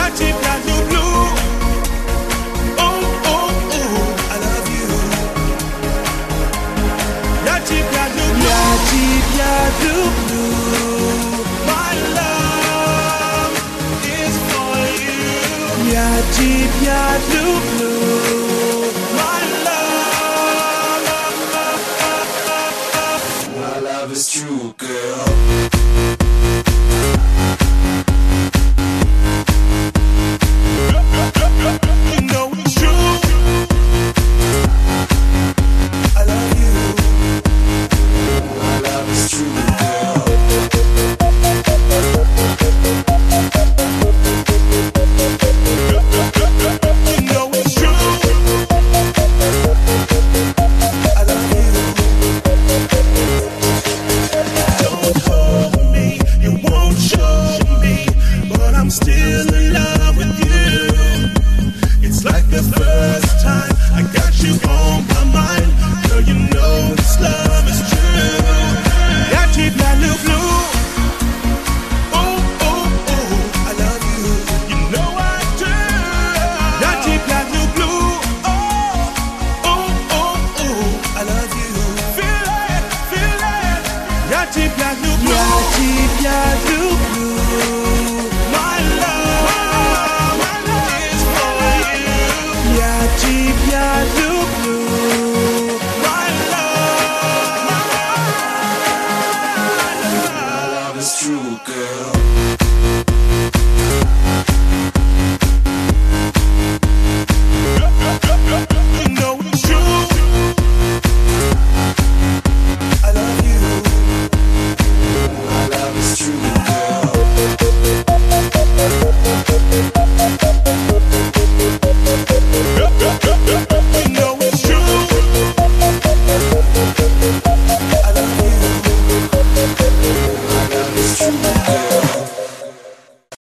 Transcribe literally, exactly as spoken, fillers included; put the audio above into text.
cheap got you blue. Oh, oh, oh, I love you. Your cheap got you blue. Your cheap got you blue. My love is for you. Your cheap got you blue. My love. My love is true, girl.